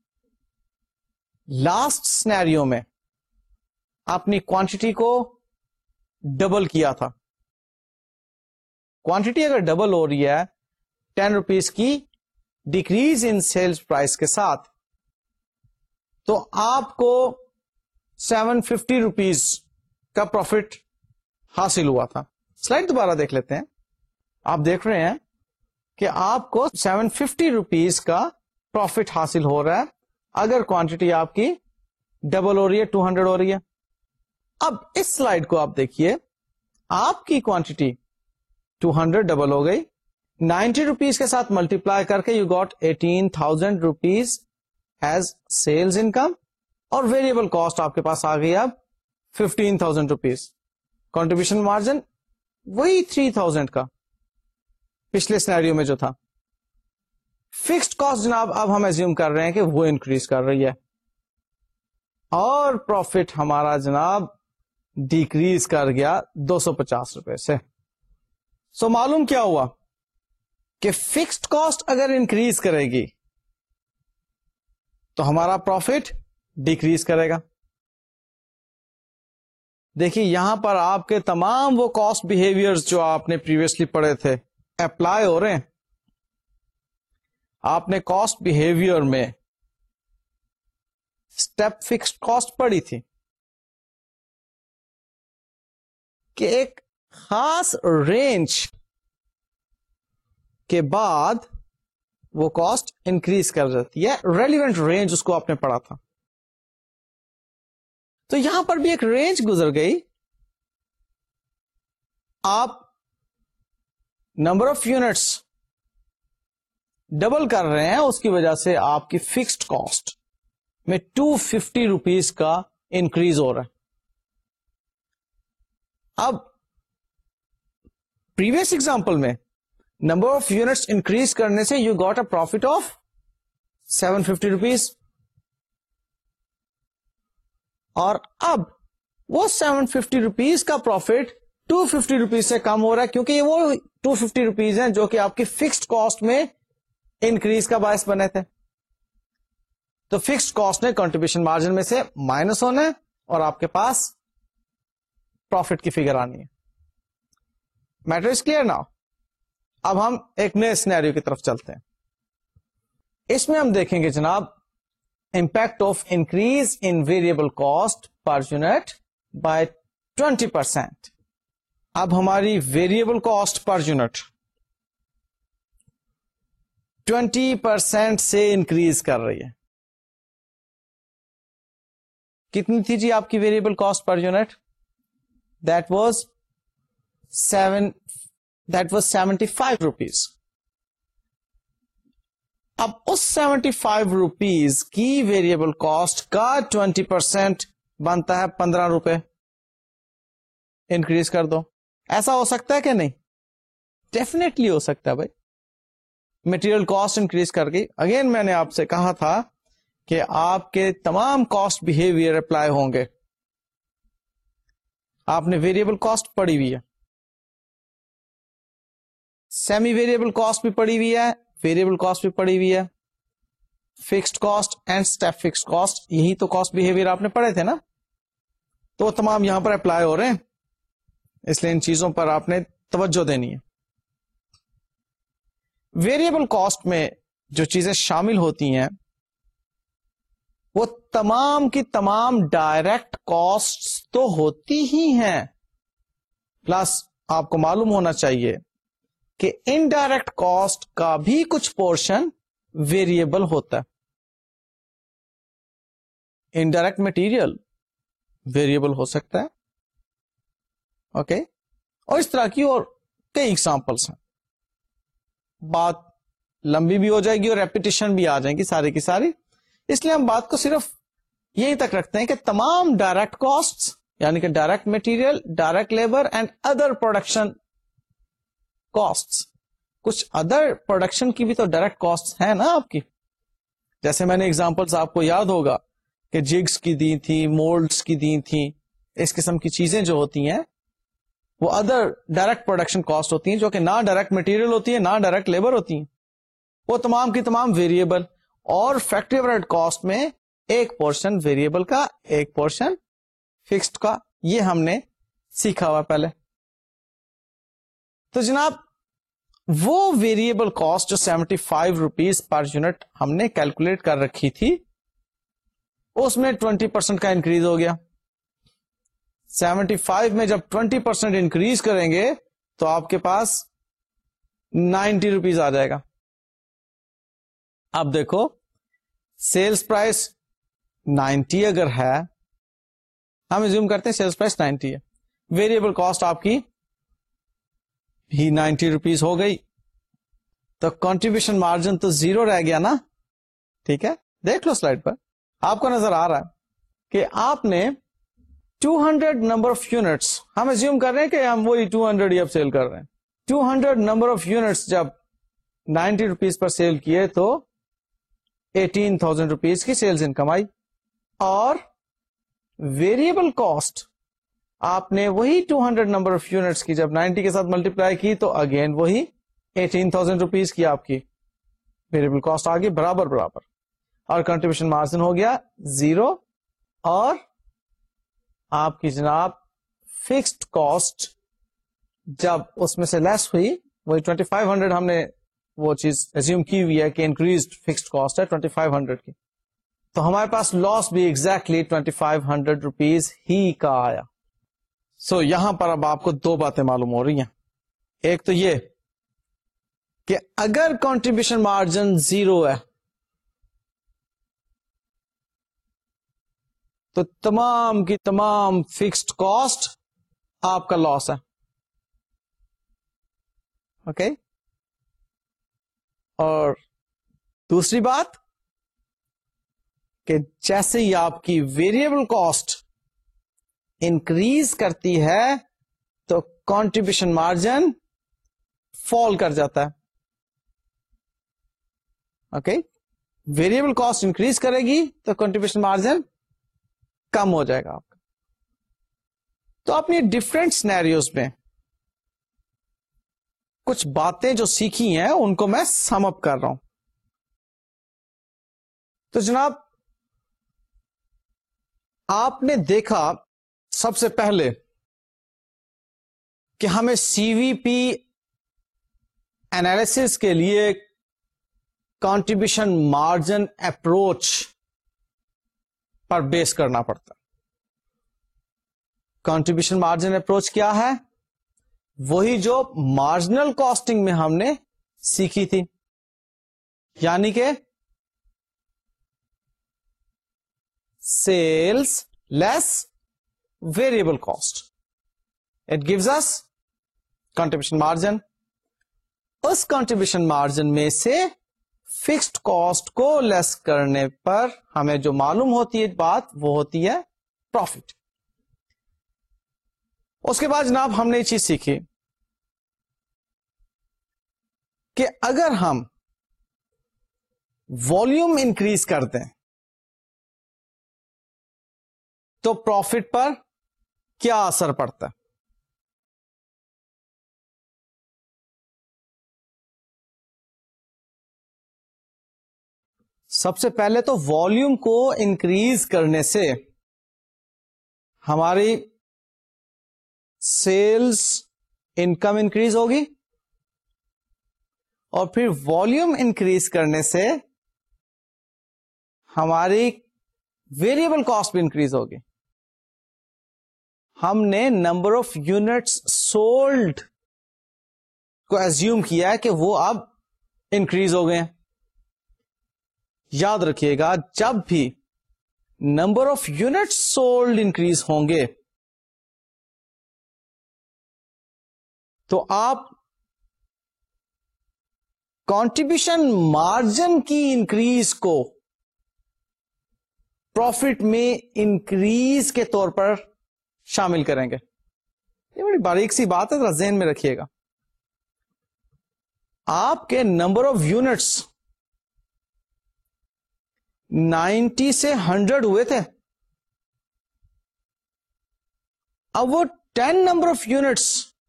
لاسٹ سینیریو میں اپنی کوانٹٹی کو ڈبل کیا تھا. کوانٹٹی اگر ڈبل ہو رہی ہے ٹین روپیز کی ڈیکریز ان سیلز پرائس کے ساتھ، تو آپ کو سیون ففٹی روپیز کا پروفٹ حاصل ہوا تھا. سلائڈ دوبارہ دیکھ لیتے ہیں. آپ دیکھ رہے ہیں کہ آپ کو سیون ففٹی روپیز کا پروفٹ حاصل ہو رہا ہے اگر کوانٹٹی آپ کی ڈبل ہو رہی ہے، ٹو ہنڈریڈ ہو رہی ہے. اب اس سلائڈ کو آپ دیکھیے، آپ کی کوانٹٹی ٹو ہنڈریڈ ڈبل ہو گئی، نائنٹی روپیز کے ساتھ ملٹی پلائی کر کے you got eighteen thousand rupees as sales income, اور ویریبل کاسٹ آپ کے پاس آ گئی اب fifteen thousand rupees. Contribution margin وہی تھری تھاؤزینڈ کا پچھلے سینیریو میں جو تھا. فکسڈ کاسٹ جناب اب ہم ایزیوم کر رہے ہیں کہ وہ انکریز کر رہی ہے، اور پروفٹ ہمارا جناب ڈیکریز کر گیا دو سو پچاس روپے سے. سو so, معلوم کیا ہوا کہ فکسڈ کاسٹ اگر انکریز کرے گی تو ہمارا پروفٹ ڈیکریز کرے گا. دیکھیے یہاں پر آپ کے تمام وہ کاسٹ بہیویئر جو آپ نے پریویسلی پڑھے تھے اپلائی ہو رہے ہیں. آپ نے کاسٹ بہیویئر میں اسٹیپ فکسڈ کاسٹ پڑھی تھی کہ ایک خاص رینج کے بعد وہ کاسٹ انکریز کر جاتی ہے. ریلیونٹ رینج اس کو آپ نے پڑھا تھا. تو یہاں پر بھی ایک رینج گزر گئی. آپ نمبر آف یونٹس ڈبل کر رہے ہیں، اس کی وجہ سے آپ کی فکسڈ کاسٹ میں ٹو ففٹی روپیز کا انکریز ہو رہا ہے. اب پریویس ایگزامپل میں نمبر آف یونٹس انکریز کرنے سے you got a profit of seven fifty rupees, اور اب وہ سیون ففٹی روپیز کا پروفٹ ٹو ففٹی روپیز سے کم ہو رہا ہے، کیونکہ یہ وہ ٹو ففٹی روپیز ہیں جو کہ آپ کی فکسڈ کاسٹ میں انکریز کا باعث بنے تھے. تو فکسڈ کاسٹ نے کنٹریبیوشن مارجن میں سے مائنس ہونا ہے اور آپ کے پاس پروفٹ کی فگر آنی ہے. Matter is clear now. اب ہم ایک نئے سینیریو کی طرف چلتے ہیں. اس میں ہم دیکھیں گے جناب impact of increase in variable cost per unit by twenty percent. اب ہماری variable cost per unit twenty percent سے increase کر رہی ہے. کتنی تھی جی آپ کی variable cost per unit؟ That was seven, that was seventy-five rupees. اب اس سیونٹی فائیو روپیز کی ویریبل کاسٹ کا ٹوینٹی پرسینٹ بنتا ہے پندرہ روپے. انکریز کر دو. ایسا ہو سکتا ہے کہ نہیں؟ ڈیفینیٹلی ہو سکتا ہے بھائی. مٹیریل کاسٹ انکریز کر گئی. اگین میں نے آپ سے کہا تھا کہ آپ کے تمام کاسٹ بہیویئر اپلائی ہوں گے. آپ نے ویریبل کاسٹ پڑھی ہوئی ہے، سیمی ویریبل کاسٹ بھی پڑھی ہوئی ہے، ویریبل کاسٹ بھی پڑی ہوئی ہے، fixed cost and step fixed cost, یہی تو کاسٹ بہیویئر آپ نے پڑھے تھے نا. تو وہ تمام یہاں پر اپلائی ہو رہے ہیں، اس لیے ان چیزوں پر آپ نے توجہ دینی ہے. ویریبل کاسٹ میں جو چیزیں شامل ہوتی ہیں وہ تمام کی تمام ڈائریکٹ کاسٹ تو ہوتی ہی ہیں، پلس آپ کو معلوم ہونا چاہیے کہ انڈائریکٹ کاسٹ کا بھی کچھ پورشن ویریبل ہوتا ہے. انڈائریکٹ مٹیریل ویریبل ہو سکتا ہے. Okay okay. اور اس طرح کی اور کئی ایگزامپلس ہیں. بات لمبی بھی ہو جائے گی اور ریپیٹیشن بھی آ جائیں گی ساری کی ساری, اس لیے ہم بات کو صرف یہی تک رکھتے ہیں کہ تمام ڈائریکٹ کاسٹ یعنی کہ direct material, direct labour and other production cost. کچھ ادر پروڈکشن کی بھی تو ڈائریکٹ کاسٹ ہے نا آپ کی, جیسے میں نے ایگزامپلس آپ کو یاد ہوگا کہ جگز کی دی تھی, مولڈس کی دی تھی, اس قسم کی چیزیں جو ہوتی ہیں وہ ادر ڈائریکٹ پروڈکشن کاسٹ ہوتی ہیں جو کہ نہ ڈائریکٹ مٹیریل ہوتی ہیں نہ ڈائریکٹ لیبر ہوتی ہیں. وہ تمام کی تمام ویریبل, اور فیکٹری اوور ہیڈ کاسٹ میں ایک پورشن ویریبل کا, ایک پورشن فکسڈ کا. یہ ہم نے سیکھا ہوا پہلے. تو جناب وہ ویریبل کاسٹ جو seventy five rupees per unit ہم نے کیلکولیٹ کر رکھی تھی, اس میں ٹوینٹی پرسینٹ کا انکریز ہو گیا. سیونٹی فائیو میں جب ٹوینٹی پرسینٹ انکریز کریں گے تو آپ کے پاس نائنٹی روپیز آ جائے گا. اب دیکھو سیلز پرائس نائنٹی اگر ہے, ہم ایزیوم کرتے ہیں سیلز پرائس نائنٹی ہے, ویریبل کاسٹ آپ کی ہی نائنٹی روپیز ہو گئی, تو کنٹریبیوشن مارجن تو زیرو رہ گیا نا. ٹھیک ہے, دیکھ لو سلائڈ پر, آپ کو نظر آ رہا ہے کہ آپ نے two hundred number of units, ہم ایزیوم کر رہے ہیں کہ ہم وہی ٹو ہنڈریڈ ہی اب سیل کر رہے ہیں, two hundred number of units جب نائنٹی روپیز پر سیل کیے تو ایٹین تھاؤزینڈ روپیز کی سیلز انکم آئی. اور ویریبل کاسٹ آپ نے وہی two hundred number of units کی جب نائنٹی کے ساتھ ملٹیپلائی کی تو اگین وہی ایٹین تھاؤزینڈ روپیز کی آپ کی ویریبل کاسٹ آ گئی برابر برابر, اور کنٹریبیوشن مارجن ہو گیا زیرو. اور آپ کی جناب فکسڈ کاسٹ جب اس میں سے لیس ہوئی, وہی ٹوینٹی فائیو ہنڈریڈ ہم نے وہ چیز ایزیوم کی ہوئی ہے کہ انکریزڈ فکسڈ کاسٹ ہے ٹوینٹی فائیو ہنڈریڈ کی, تو ہمارے پاس لاس بھی exactly twenty five hundred rupees ہی کا آیا. سو so, یہاں پر اب آپ کو دو باتیں معلوم ہو رہی ہیں. ایک تو یہ کہ اگر کنٹریبیوشن مارجن زیرو ہے تو تمام کی تمام فکسڈ کاسٹ آپ کا لاس ہے. Okay okay? اور دوسری بات کہ جیسے ہی آپ کی ویریبل کاسٹ انکریز کرتی ہے تو کنٹریبیوشن مارجن فال کر جاتا ہے. Okay okay? Variable cost increase کرے گی تو کنٹریبیوشن مارجن کم ہو جائے گا آپ کا. تو آپ نے ڈفرینٹ سینیریوز میں کچھ باتیں جو سیکھی ہیں ان کو میں سم اپ کر رہا ہوں. تو جناب آپ نے دیکھا سب سے پہلے کہ ہمیں سی وی پی انالیسس کے لیے کنٹریبیوشن مارجن اپروچ پر بیس کرنا پڑتا. کنٹریبیوشن مارجن اپروچ کیا ہے؟ وہی جو مارجنل کاسٹنگ میں ہم نے سیکھی تھی, یعنی کہ sales less variable cost, it gives us contribution margin. اس کنٹریبیوشن مارجن میں سے فکسڈ کاسٹ کو لیس کرنے پر ہمیں جو معلوم ہوتی ہے بات وہ ہوتی ہے پروفٹ. اس کے بعد جناب ہم نے یہ چیز سیکھی کہ اگر ہم والیوم انکریز کر دیں تو پروفٹ پر کیا اثر پڑتا ہے. سب سے پہلے تو والیوم کو انکریز کرنے سے ہماری سیلز انکم انکریز ہوگی, اور پھر والیوم انکریز کرنے سے ہماری ویریبل کاسٹ بھی انکریز ہوگی. ہم نے نمبر آف یونٹس سولڈ کو ایزیوم کیا ہے کہ وہ اب انکریز ہو گئے ہیں. یاد رکھیے گا جب بھی number of unit sold increase ہوں گے تو آپ کنٹریبیوشن مارجن کی انکریز کو پروفٹ میں انکریز کے طور پر شامل کریں گے. یہ بڑی باریک سی بات ہے, ذرا ذہن میں رکھیے گا. آپ کے نمبر آف یونٹس نائنٹی سے ہنڈریڈ ہوئے تھے, اب وہ ٹین نمبر آف یونٹس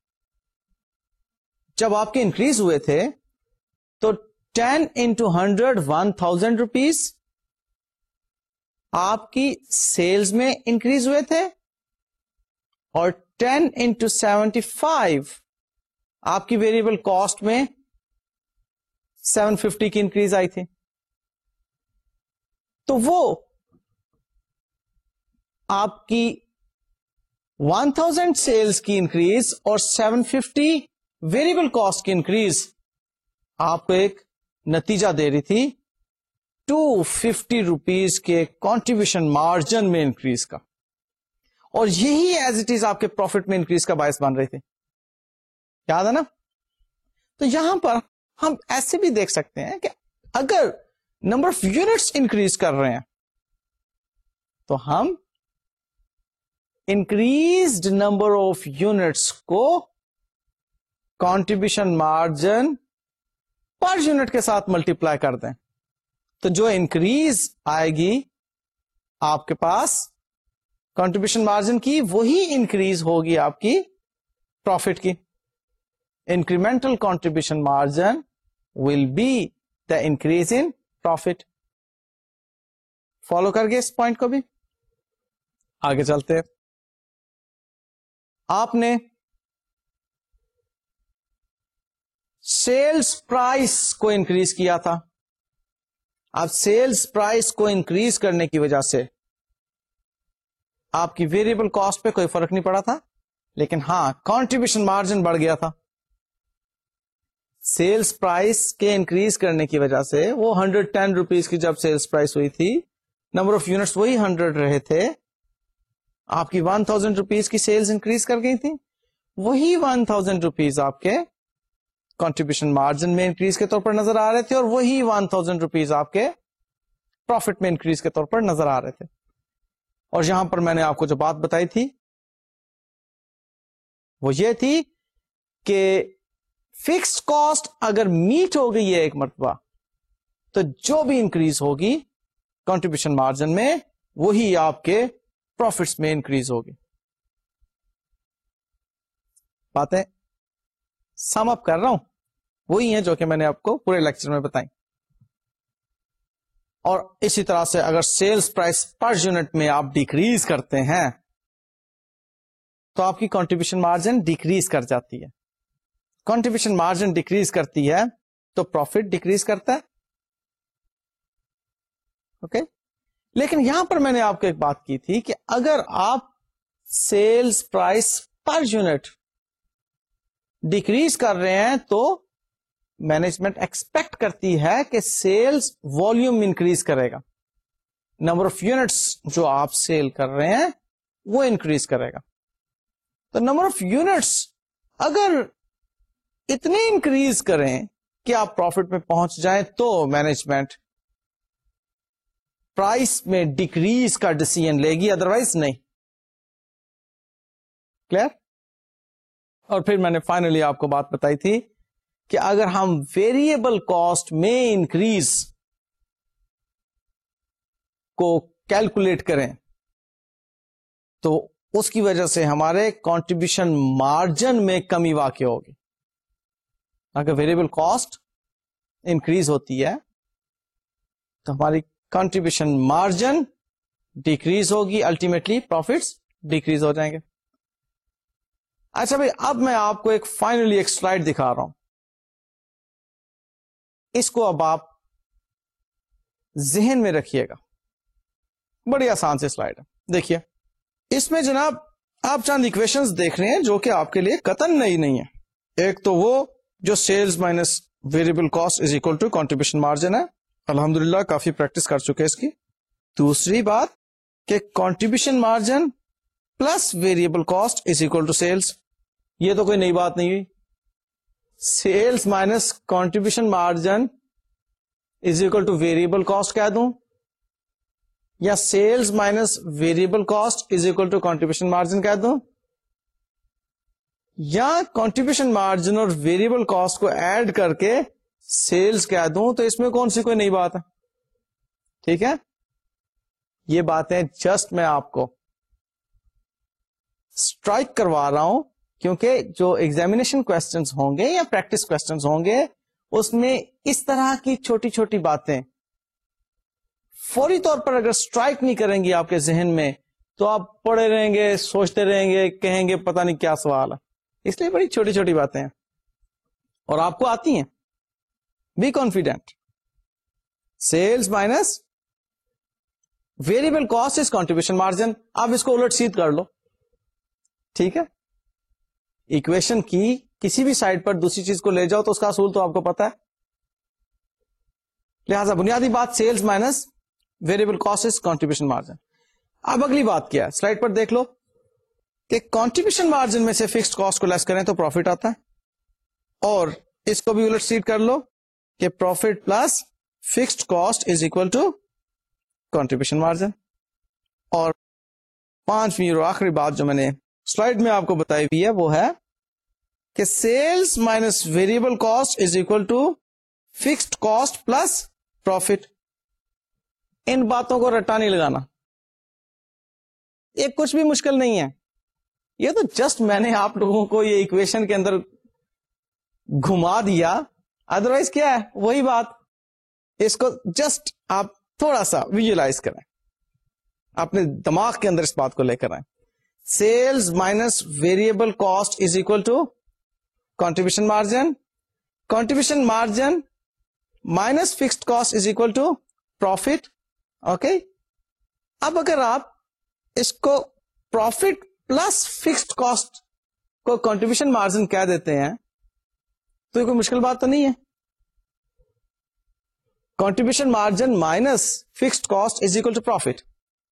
جب آپ کے انکریز ہوئے تھے تو ten into hundred one thousand rupees آپ کی سیلز میں انکریز ہوئے تھے, اور ٹین انٹو سیونٹی فائیو آپ کی ویریبل کاسٹ میں سیون ففٹی کی انکریز آئی تھی. تو وہ آپ کی ون تھاؤزینڈ سیلز کی انکریز اور سیون ففٹی ویریبل کاسٹ کی انکریز آپ کو ایک نتیجہ دے رہی تھی ٹو ففٹی روپیز کے کنٹریبیوشن مارجن میں انکریز کا, اور یہی ایز اٹ از آپ کے پروفٹ میں انکریز کا باعث بن رہے تھے. یاد ہے نا؟ تو یہاں پر ہم ایسے بھی دیکھ سکتے ہیں کہ اگر نمبر آف یونٹس انکریز کر رہے ہیں تو ہم انکریزڈ نمبر آف یونٹس کو کنٹریبیوشن مارجن پر یونٹ کے ساتھ ملٹیپلائی کر دیں, تو جو انکریز آئے گی آپ کے پاس کنٹریبیوشن مارجن کی, وہی انکریز ہوگی آپ کی پروفٹ کی. Incremental contribution margin will be the increase in profit. Follow کر گئے اس پوائنٹ کو بھی؟ آگے چلتے. آپ نے سیلز پرائس کو انکریز کیا تھا. اب سیلز پرائس کو انکریز کرنے کی وجہ سے آپ کی ویریبل کاسٹ پہ کوئی فرق نہیں پڑا تھا, لیکن ہاں کنٹریبیوشن مارجن بڑھ گیا تھا. سیلز پرائس کے انکریز کرنے کی وجہ سے وہ ہنڈریڈ ٹین روپیز کی جب سیلز پرائس ہوئی تھی, نمبر آف یونٹس وہی ہنڈریڈ رہے تھے, آپ کی ون تھاؤزینڈ روپیز کی سیلز انکریز کر گئی تھی, وہی ون تھاؤزینڈ روپیز آپ کے کنٹریبیوشن مارجن میں انکریز کے طور پر نظر آ رہے تھے, اور وہی ون تھاؤزینڈ روپیز آپ کے پروفٹ میں انکریز کے طور پر نظر آ رہے تھے. اور یہاں پر میں نے آپ کو جو بات بتائی تھی وہ یہ تھی کہ فکسڈ کاسٹ اگر میٹ ہو گئی ہے ایک مرتبہ, تو جو بھی انکریز ہوگی کنٹریبیوشن مارجن میں وہی آپ کے پروفٹس میں انکریز ہوگی. باتیں سم اپ کر رہا ہوں, وہی ہیں جو کہ میں نے آپ کو پورے لیکچر میں بتائی. اور اسی طرح سے اگر سیلز پرائس پر یونٹ میں آپ ڈیکریز کرتے ہیں تو آپ کی کنٹریبیوشن مارجن ڈیکریز کر جاتی ہے. کنٹریبیوشن مارجن ڈیکریز کرتی ہے تو پروفٹ ڈیکریز کرتا ہے. Okay okay? لیکن یہاں پر میں نے آپ کو ایک بات کی تھی کہ اگر آپ sales price per unit decrease کر رہے ہیں تو مینجمنٹ ایکسپیکٹ کرتی ہے کہ سیلز والیوم انکریز کرے گا, نمبر آف یونٹس جو آپ سیل کر رہے ہیں وہ انکریز کرے گا. تو نمبر آف یونٹس اگر اتنے انکریز کریں کہ آپ پروفٹ میں پہنچ جائیں تو مینجمنٹ پرائس میں ڈیکریز کا ڈیسیژن لے گی, ادروائز نہیں. کلیئر؟ اور پھر میں نے فائنلی آپ کو بات بتائی تھی کہ اگر ہم ویریبل کاسٹ میں انکریز کو کیلکولیٹ کریں تو اس کی وجہ سے ہمارے کنٹریبیوشن مارجن میں کمی واقع ہوگی. اگر ویریبل کاسٹ انکریز ہوتی ہے تو ہماری کنٹریبیوشن مارجن ڈیکریز ہوگی, الٹیمیٹلی پروفٹس ڈیکریز ہو جائیں گے. اچھا بھائی, اب میں آپ کو ایک فائنلی ایک سلائڈ دکھا رہا ہوں, اس کو اب آپ ذہن میں رکھیے گا. بڑی آسان سی سلائڈ ہے, دیکھیے. اس میں جناب آپ چند ایکویشنز دیکھ رہے ہیں جو کہ آپ کے لیے قطعاً نئی نہیں ہے. ایک تو وہ جو sales minus variable cost is equal to contribution margin ہے, الحمدللہ کافی پریکٹس کر چکے اس کی. دوسری بات کہ contribution margin plus variable cost is equal to sales. یہ تو کوئی نئی بات نہیں ہوئی. Sales minus contribution margin is equal to variable cost کہہ دوں, یا sales minus variable cost is equal to contribution margin کہہ دوں, یا کنٹریبیوشن مارجن اور ویریبل کاسٹ کو ایڈ کر کے سیلس کہہ دوں, تو اس میں کون سی کوئی نئی بات ہے. ٹھیک ہے, یہ باتیں جسٹ میں آپ کو اسٹرائک کروا رہا ہوں, کیونکہ جو ایگزامینیشن کوسچنز ہوں گے یا پریکٹس کوسچنز ہوں گے اس میں اس طرح کی چھوٹی چھوٹی باتیں فوری طور پر اگر اسٹرائک نہیں کریں گی آپ کے ذہن میں, تو آپ پڑھے رہیں گے, سوچتے رہیں گے, کہیں گے پتہ نہیں کیا سوال ہے. اس لیے بڑی چھوٹی چھوٹی باتیں ہیں اور آپ کو آتی ہیں. Be confident. Sales minus variable cost is contribution margin. آپ اس کو الٹ سیدھ کر لو. ٹھیک ہے, ایکویشن کی کسی بھی سائڈ پر دوسری چیز کو لے جاؤ تو اس کا اصول تو آپ کو پتا ہے. لہذا بنیادی بات sales minus variable cost is contribution margin. اب اگلی بات کیا ہے, سلائڈ پر دیکھ لو کہ کنٹریبیوشن مارجن میں سے فکسڈ کاسٹ کو لیس کریں تو پروفٹ آتا ہے, اور اس کو بھی الٹ سیٹ کر لو کہ profit plus fixed cost is equal to contribution margin. اور پانچویں اور آخری بات جو میں نے سلائڈ میں آپ کو بتائی ہوئی ہے وہ ہے کہ sales minus variable cost is equal to fixed cost plus profit. ان باتوں کو رٹا نہیں لگانا, یہ کچھ بھی مشکل نہیں ہے. یہ تو جسٹ میں نے آپ لوگوں کو یہ ایکویشن کے اندر گھما دیا, ادروائز کیا ہے وہی بات. اس کو جسٹ آپ تھوڑا سا ویژلائز کریں, اپنے دماغ کے اندر اس بات کو لے کر آئیں. Sales minus variable cost is equal to contribution margin. Contribution margin minus fixed cost is equal to profit. Okay, اب اگر آپ اس کو پروفٹ پلس فکسڈ کاسٹ کو کنٹریبیوشن مارجن کہہ دیتے ہیں تو یہ کوئی مشکل بات تو نہیں ہے. Contribution margin minus fixed cost is equal to profit.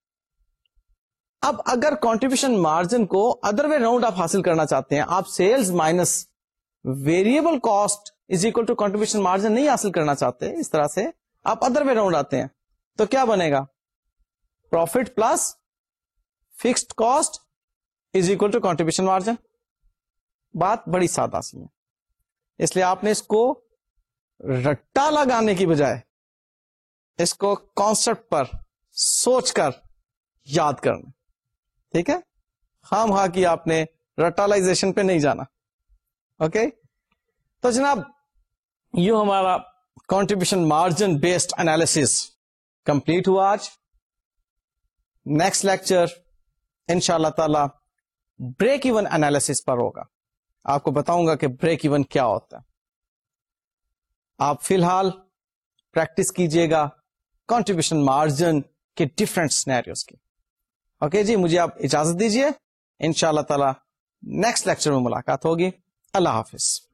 اب اگر کنٹریبیوشن مارجن کو ادر وے راؤنڈ آپ حاصل کرنا چاہتے ہیں, آپ sales minus variable cost is equal to contribution margin نہیں حاصل کرنا چاہتے, اس طرح سے آپ ادر وے راؤنڈ آتے ہیں, تو کیا بنے گا؟ Profit plus fixed cost is equal to contribution margin. بات بڑی سادہ سی ہے, اس لیے آپ نے اس کو رٹا لگانے کی بجائے اس کو کانسیپٹ پر سوچ کر یاد کرنا. ٹھیک ہے, خام خواہ کی آپ نے رٹالائزیشن پہ نہیں جانا. Okay okay? تو جناب یوں ہمارا contribution margin based analysis complete ہوا. آج نیکسٹ لیکچر ان شاء اللہ تعالی بریک ایون انالیسس پر ہوگا. آپ کو بتاؤں گا کہ بریک ایون کیا ہوتا ہے. آپ فی الحال پریکٹس کیجئے گا کنٹریبیوشن مارجن کے ڈفرینٹ سینیریوز کی. اوکے جی, مجھے آپ اجازت دیجیے, ان شاء اللہ تعالی نیکسٹ لیکچر میں ملاقات ہوگی. اللہ حافظ.